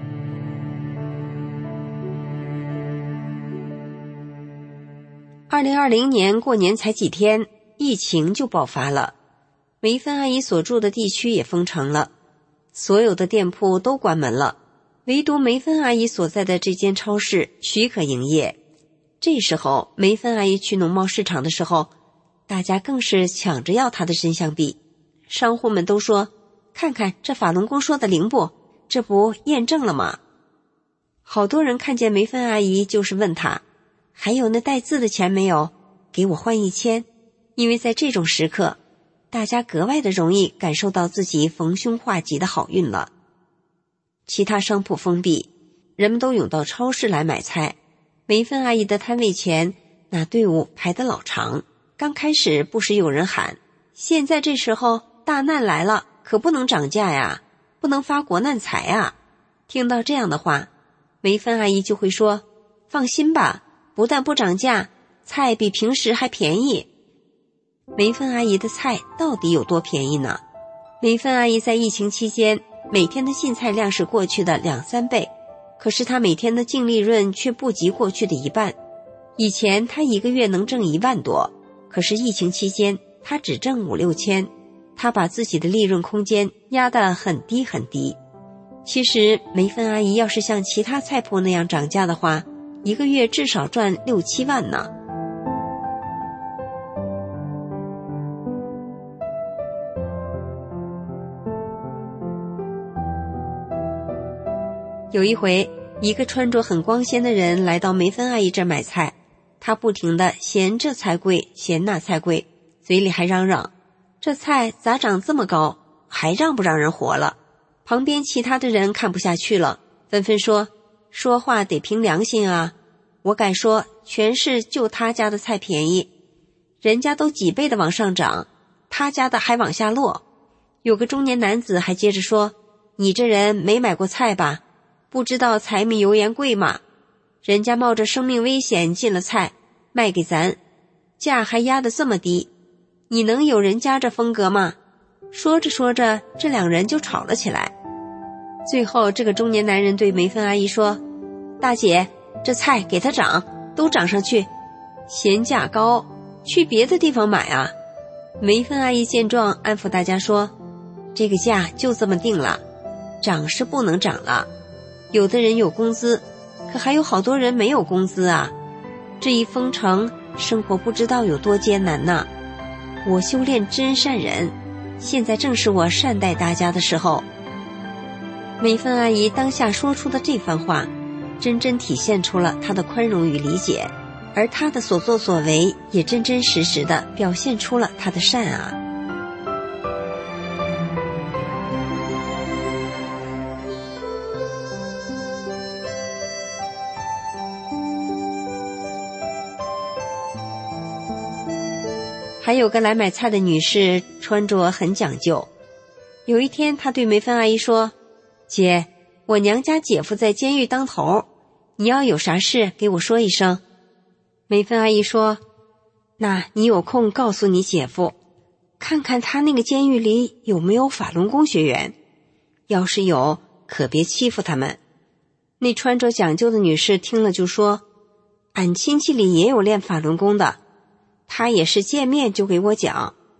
二零二零年过年才几天，疫情就爆发了，梅芬阿姨所住的地区也封城了，所有的店铺都关门了，唯独梅芬阿姨所在的这间超市许可营业。这时候梅芬阿姨去农贸市场的时候，大家更是抢着要她的真相币。商户们都说，看看这法轮功说的灵不，这不验证了吗？好多人看见梅芬阿姨就是问她，还有那带字的钱没有？给我换一千。因为在这种时刻，大家格外的容易感受到自己逢凶化吉的好运了。其他商铺封闭，人们都涌到超市来买菜。梅芬阿姨的摊位前，那队伍排得老长。刚开始不时有人喊，现在这时候大难来了，可不能涨价呀，不能发国难财啊。听到这样的话，梅芬阿姨就会说，放心吧，不但不涨价，菜比平时还便宜。梅芬阿姨的菜到底有多便宜呢？梅芬阿姨在疫情期间，每天的进菜量是过去的两三倍，可是她每天的净利润却不及过去的一半。以前她一个月能挣一万多，可是疫情期间她只挣五六千，她把自己的利润空间压得很低很低。其实梅芬阿姨要是像其他菜铺那样涨价的话，一个月至少赚六七万呢。有一回，一个穿着很光鲜的人来到梅芬阿姨这儿买菜，他不停地嫌这菜贵，嫌那菜贵，嘴里还嚷嚷，这菜咋长这么高，还让不让人活了？旁边其他的人看不下去了，纷纷说，说话得凭良心啊，我敢说全是就他家的菜便宜，人家都几倍的往上涨，他家的还往下落。有个中年男子还接着说，你这人没买过菜吧？不知道柴米油盐贵吗？人家冒着生命危险进了菜，卖给咱，价还压得这么低，你能有人家这风格吗？说着说着，这两人就吵了起来。最后这个中年男人对梅芬阿姨说，大姐，这菜给他涨，都涨上去，嫌价高，去别的地方买啊。梅芬阿姨见状安抚大家说，这个价就这么定了，涨是不能涨了，有的人有工资，可还有好多人没有工资啊，这一封城，生活不知道有多艰难呐。我修炼真善忍，现在正是我善待大家的时候。梅芬阿姨当下说出的这番话，真真体现出了她的宽容与理解，而她的所作所为也真真实实地表现出了她的善啊。还有个来买菜的女士，穿着很讲究。有一天她对梅芬阿姨说，姐，我娘家姐夫在监狱当头，你要有啥事给我说一声。梅芬阿姨说，那你有空告诉你姐夫，看看他那个监狱里有没有法轮功学员，要是有，可别欺负他们。那穿着讲究的女士听了就说，俺亲戚里也有练法轮功的，他也是见面就给我讲，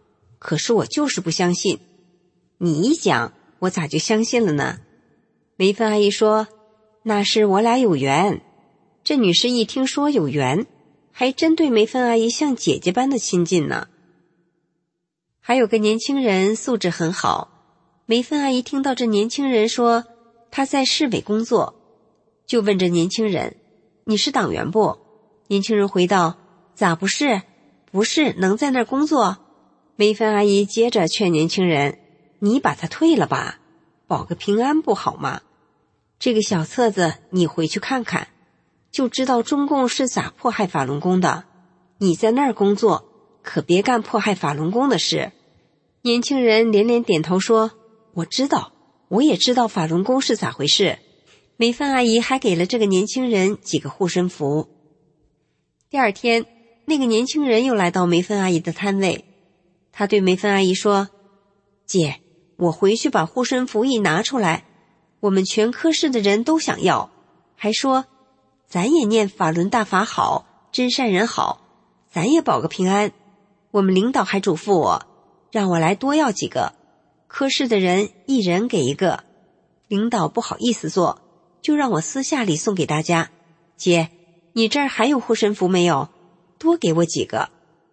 可是我就是不相信。你一讲，我咋就相信了呢？梅芬阿姨说，那是我俩有缘。这女士一听说有缘，还真对梅芬阿姨像姐姐般的亲近呢。还有个年轻人素质很好，梅芬阿姨听到这年轻人说他在市委工作，就问这年轻人，你是党员不？年轻人回道，咋不是？不是，能在那儿工作？梅芬阿姨接着劝年轻人，你把他退了吧，保个平安不好吗？这个小册子你回去看看，就知道中共是咋迫害法轮功的。你在那儿工作，可别干迫害法轮功的事。年轻人连连点头说，我知道，我也知道法轮功是咋回事。梅芬阿姨还给了这个年轻人几个护身符。第二天，那个年轻人又来到梅芬阿姨的摊位，他对梅芬阿姨说，姐，我回去把护身符一拿出来，我们全科室的人都想要，还说咱也念法轮大法好，真善人好，咱也保个平安。我们领导还嘱咐我，让我来多要几个，科室的人一人给一个。领导不好意思做，就让我私下里送给大家。姐，你这儿还有护身符没有？多给我几个。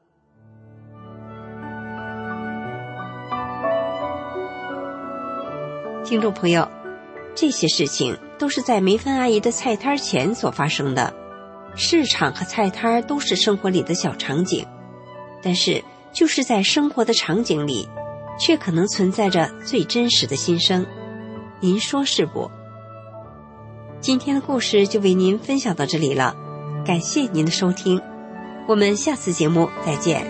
听众朋友，这些事情都是在梅芬阿姨的菜摊前所发生的。市场和菜摊都是生活里的小场景，但是就是在生活的场景里，却可能存在着最真实的心声。您说是不？今天的故事就为您分享到这里了，感谢您的收听，我们下次节目再见。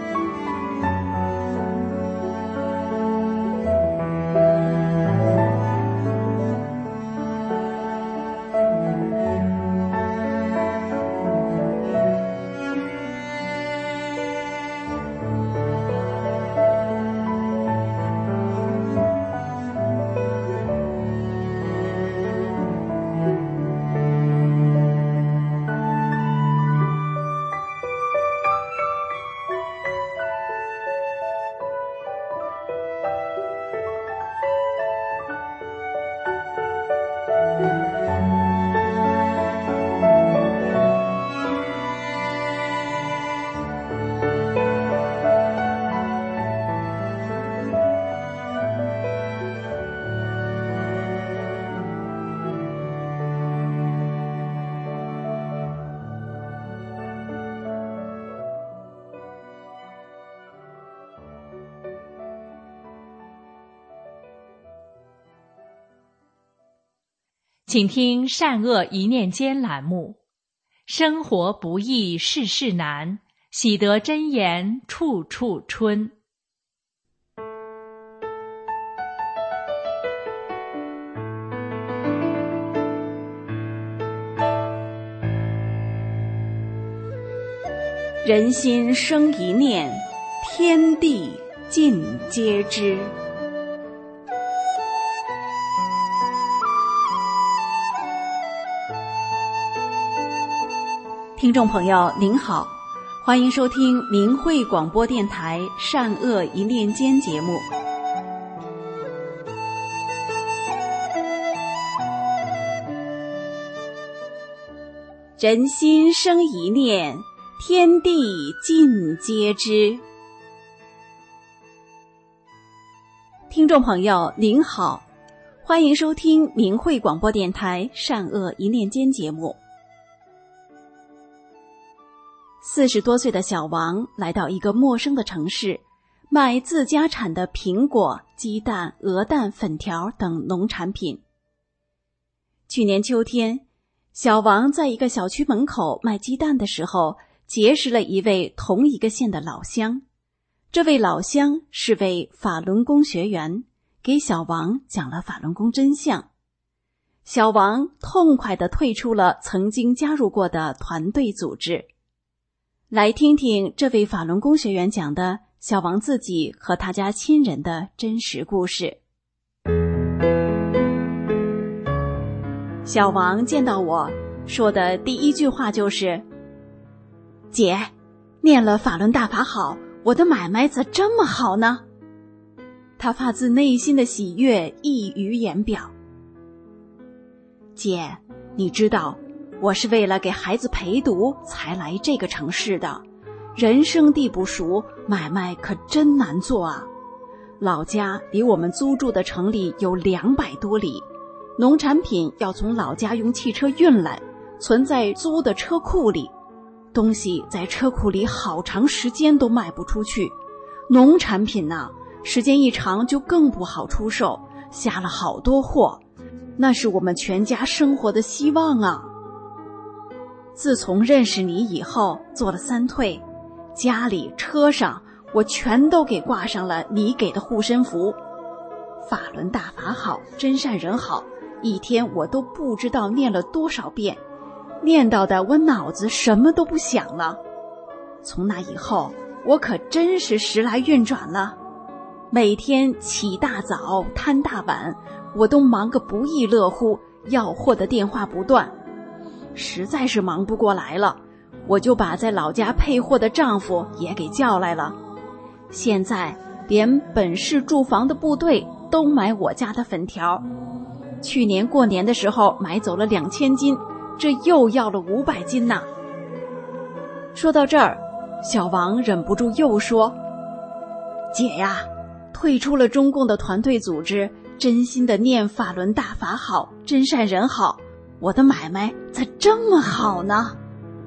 请听善恶一念间栏目。生活不易事事难，喜得真言处处春。 人心生一念，天地尽皆知。听众朋友您好，欢迎收听明慧广播电台善恶一念间节目。人心生一念，天地尽皆知。听众朋友您好，欢迎收听明慧广播电台善恶一念间节目。四十多岁的小王来到一个陌生的城市，卖自家产的苹果、鸡蛋、鹅蛋、粉条等农产品。去年秋天，小王在一个小区门口卖鸡蛋的时候，结识了一位同一个县的老乡。这位老乡是位法轮功学员，给小王讲了法轮功真相。小王痛快地退出了曾经加入过的团队组织。来听听这位法轮功学员讲的小王自己和他家亲人的真实故事。小王见到我说的第一句话就是：姐，念了法轮大法好， 我的买卖咋这么好呢？他发自内心的喜悦溢于言表。姐，你知道我是为了给孩子陪读才来这个城市的，人生地不熟，买卖可真难做啊。老家离我们租住的城里有两百多里，农产品要从老家用汽车运来，存在租的车库里，东西在车库里好长时间都卖不出去。农产品啊，时间一长就更不好出售，下了好多货，那是我们全家生活的希望啊。自从认识你以后，做了三退，家里车上我全都给挂上了你给的护身符。法轮大法好，真善人好，一天我都不知道念了多少遍，念叨的我脑子什么都不想了。从那以后，我可真是时来运转了。每天起大早摊大晚，我都忙个不亦乐乎，要货的电话不断。实在是忙不过来了，我就把在老家配货的丈夫也给叫来了。现在连本市驻防的部队都买我家的粉条，去年过年的时候买走了两千斤，这又要了五百斤呐。说到这儿，小王忍不住又说：姐呀，退出了中共的团队组织，真心的念法轮大法好，真善人好，我的买卖咋这么好呢？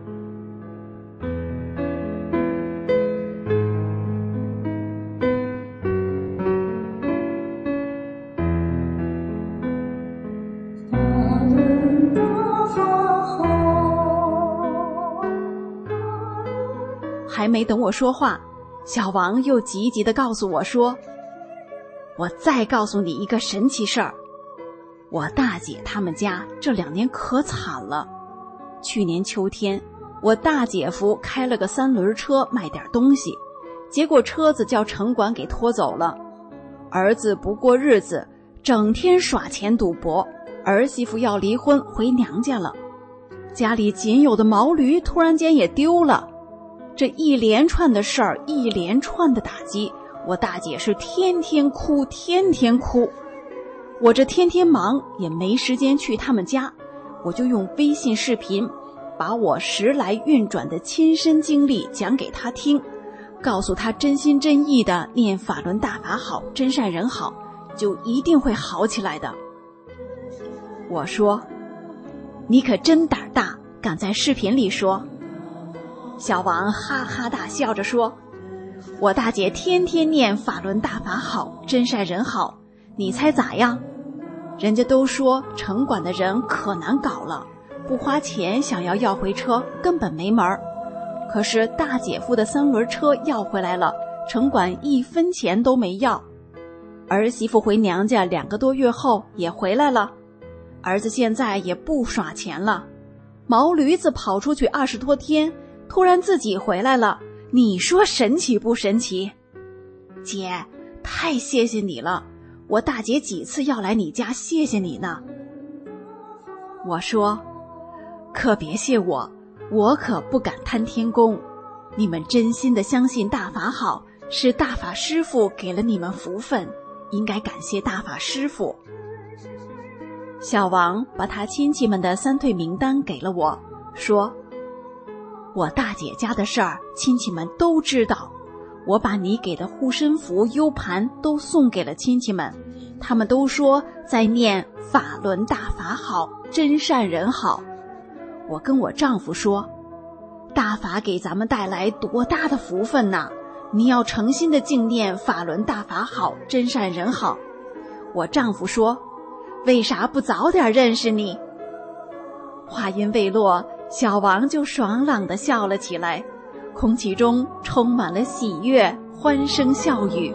还没等我说话，小王又急急地告诉我说：我再告诉你一个神奇事儿，我大姐他们家这两年可惨了。去年秋天，我大姐夫开了个三轮车卖点东西，结果车子叫城管给拖走了。儿子不过日子，整天耍钱赌博，儿媳妇要离婚回娘家了，家里仅有的毛驴突然间也丢了。这一连串的事儿，一连串的打击，我大姐是天天哭，天天哭。我这天天忙，也没时间去他们家，我就用微信视频，把我时来运转的亲身经历讲给她听，告诉她真心真意的念法轮大法好，真善人好，就一定会好起来的。我说：你可真胆大，敢在视频里说。小王哈哈大笑着说：我大姐天天念法轮大法好，真善人好，你猜咋样？人家都说城管的人可难搞了，不花钱想要要回车根本没门儿。可是大姐夫的三轮车要回来了，城管一分钱都没要。儿媳妇回娘家两个多月后也回来了，儿子现在也不耍钱了。毛驴子跑出去二十多天，突然自己回来了，你说神奇不神奇？姐，太谢谢你了，我大姐几次要来你家谢谢你呢。我说：可别谢我，我可不敢贪天功，你们真心的相信大法好，是大法师父给了你们福分，应该感谢大法师父。小王把他亲戚们的三退名单给了我，说：我大姐家的事儿亲戚们都知道，我把你给的护身符 U 盘都送给了亲戚们，他们都说在念法轮大法好，真善人好。我跟我丈夫说：大法给咱们带来多大的福分呐，你要诚心的敬念法轮大法好，真善人好。我丈夫说：为啥不早点认识你？话音未落，小王就爽朗地笑了起来，空气中充满了喜悦、欢声笑语。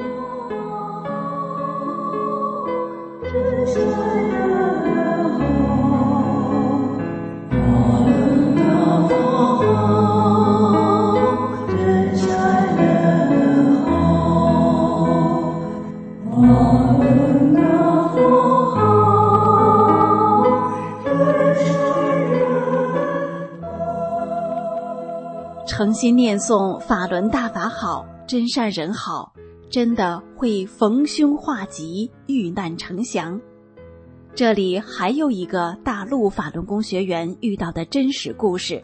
诚心念诵法轮大法好， 真善人好，真的会逢凶化吉，遇难成祥。这里还有一个大陆法轮功学员遇到的真实故事。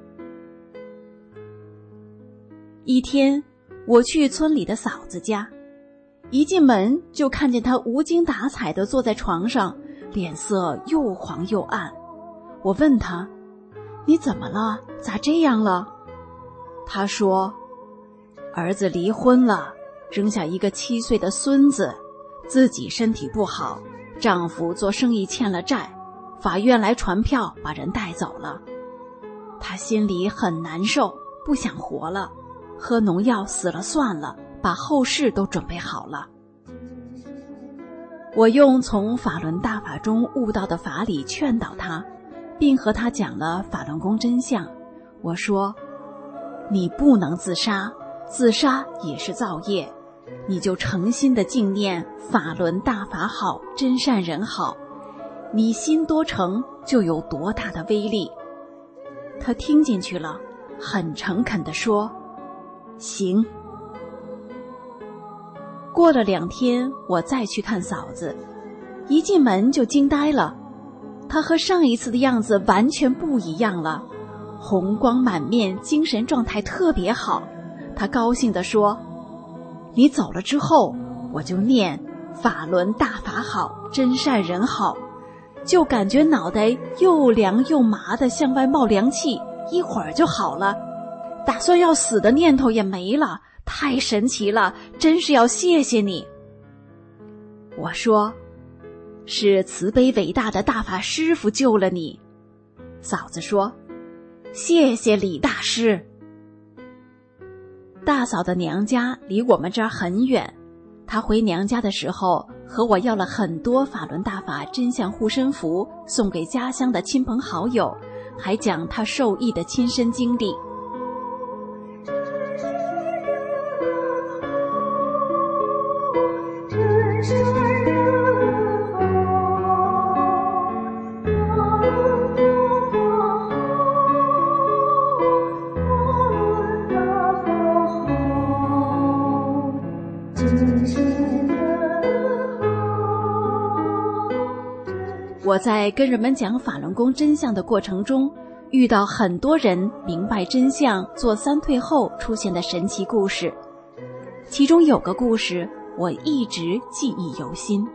一天，我去村里的嫂子家，一进门就看见她无精打采地坐在床上，脸色又黄又暗。我问她：你怎么了？咋这样了？她说：儿子离婚了，扔下一个七岁的孙子，自己身体不好，丈夫做生意欠了债，法院来传票把人带走了。她心里很难受，不想活了，喝农药死了算了，把后事都准备好了。我用从法轮大法中悟到的法理劝导她，并和她讲了法轮功真相。我说：你不能自杀，自杀也是造业，你就诚心的敬念法轮大法好，真善人好，你心多诚就有多大的威力。他听进去了，很诚恳地说：行。过了两天，我再去看嫂子，一进门就惊呆了，她和上一次的样子完全不一样了，红光满面，精神状态特别好。她高兴地说：你走了之后，我就念法轮大法好，真善人好，就感觉脑袋又凉又麻的，向外冒凉气，一会儿就好了，打算要死的念头也没了，太神奇了，真是要谢谢你。我说：是慈悲伟大的大法师父救了你。嫂子说：谢谢李大师。大嫂的娘家离我们这儿很远，她回娘家的时候和我要了很多法轮大法真相护身符，送给家乡的亲朋好友，还讲她受益的亲身经历。我在跟人们讲法轮功真相的过程中，遇到很多人明白真相做三退后出现的神奇故事，其中有个故事我一直记忆犹新。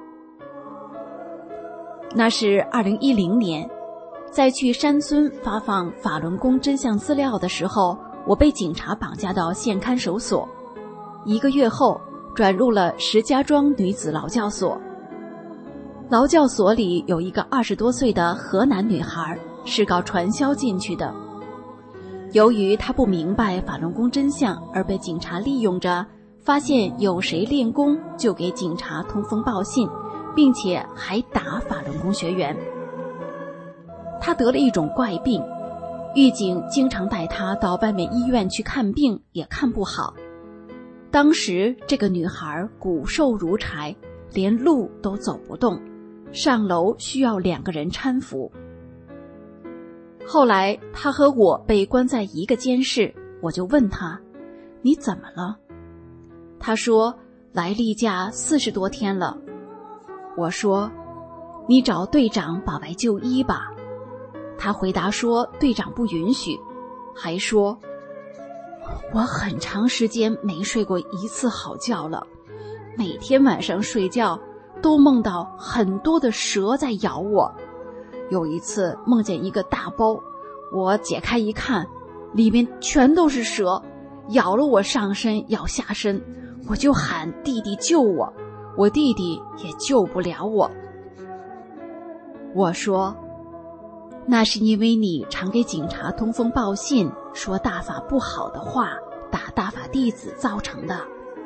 那是二零一零年，在去山村发放法轮功真相资料的时候，我被警察绑架到县看守所，一个月后转入了石家庄女子劳教所。劳教所里有一个二十多岁的河南女孩，是搞传销进去的。由于她不明白法轮功真相，而被警察利用着，发现有谁练功就给警察通风报信，并且还打法轮功学员。她得了一种怪病，狱警经常带她到外面医院去看病，也看不好。当时这个女孩骨瘦如柴，连路都走不动，上楼需要两个人搀扶。后来他和我被关在一个监室，我就问他：你怎么了？他说：来例假四十多天了。我说：你找队长保外就医吧。他回答说队长不允许，还说：我很长时间没睡过一次好觉了，每天晚上睡觉都梦到很多的蛇在咬我，有一次梦见一个大包，我解开一看，里面全都是蛇，咬了我上身咬下身，我就喊弟弟救我，我弟弟也救不了我。我说：那是因为你常给警察通风报信，说大法不好的话，打大法弟子造成的。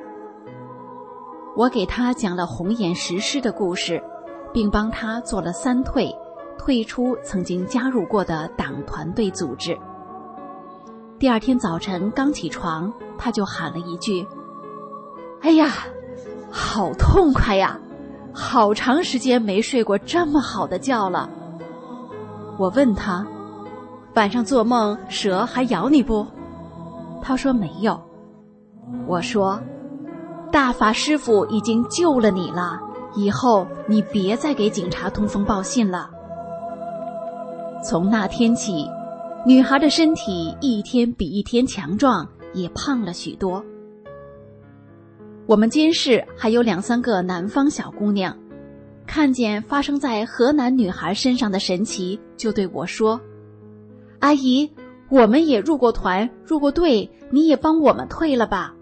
我给他讲了红眼石狮的故事，并帮他做了三退，退出曾经加入过的党团队组织。第二天早晨刚起床，他就喊了一句：哎呀，好痛快呀，好长时间没睡过这么好的觉了。我问他：晚上做梦蛇还咬你不？他说没有。 我说，大法师傅已经救了你了，以后你别再给警察通风报信了。从那天起，女孩的身体一天比一天强壮，也胖了许多。我们监室还有两三个南方小姑娘，看见发生在河南女孩身上的神奇，就对我说：阿姨，我们也入过团入过队，你也帮我们退了吧。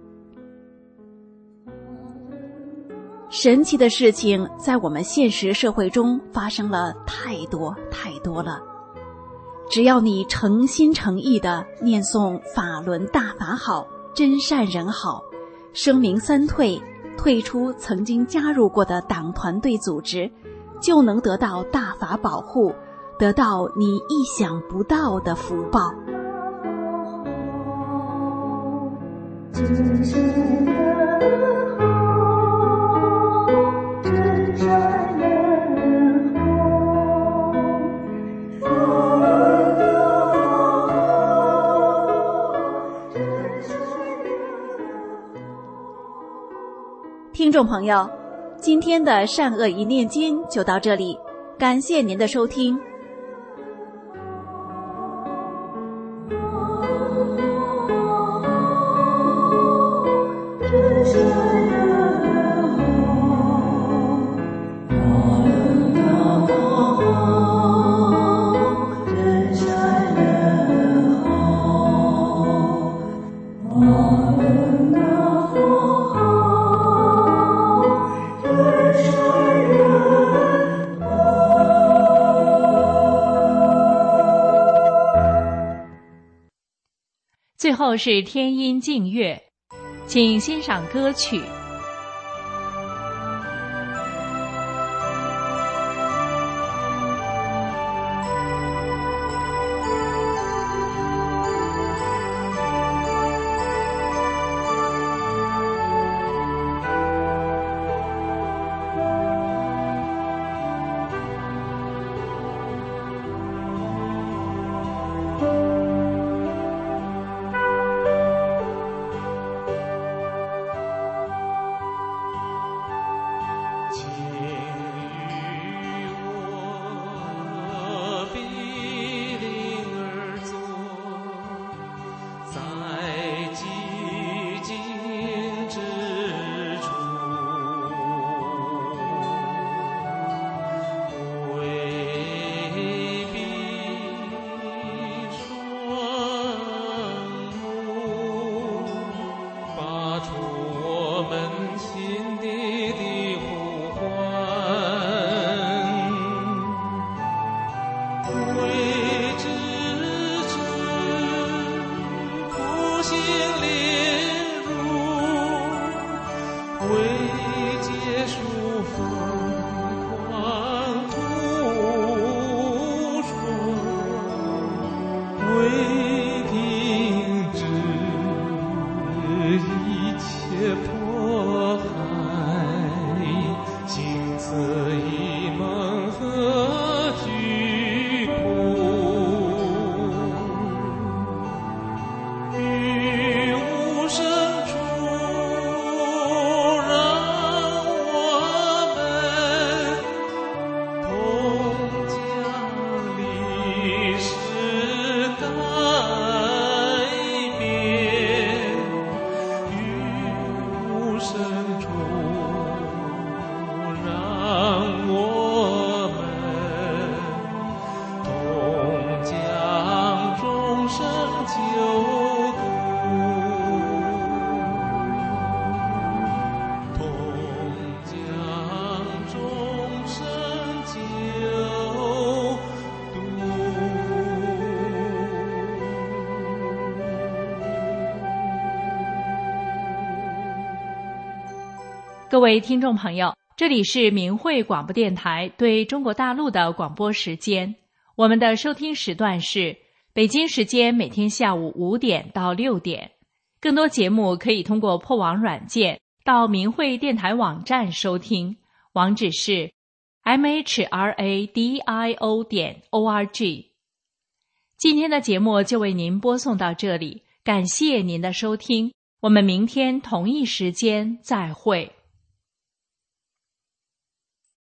神奇的事情在我们现实社会中发生了太多太多了，只要你诚心诚意地念诵法轮大法好，真善人好，声明三退，退出曾经加入过的党团队组织，就能得到大法保护，得到你意想不到的福报。真善人好，真善人听众朋友，今天的善恶一念经就到这里，感谢您的收听。 最后是天音净乐，请欣赏歌曲。各位听众朋友，这里是明慧广播电台对中国大陆的广播时间，我们的收听时段是北京时间每天下午五点到六点。更多节目可以通过破网软件到明慧电台网站收听，网址是 m h r a d i o 点 o r g。 今天的节目就为您播送到这里，感谢您的收听， 我们明天同一时间再会。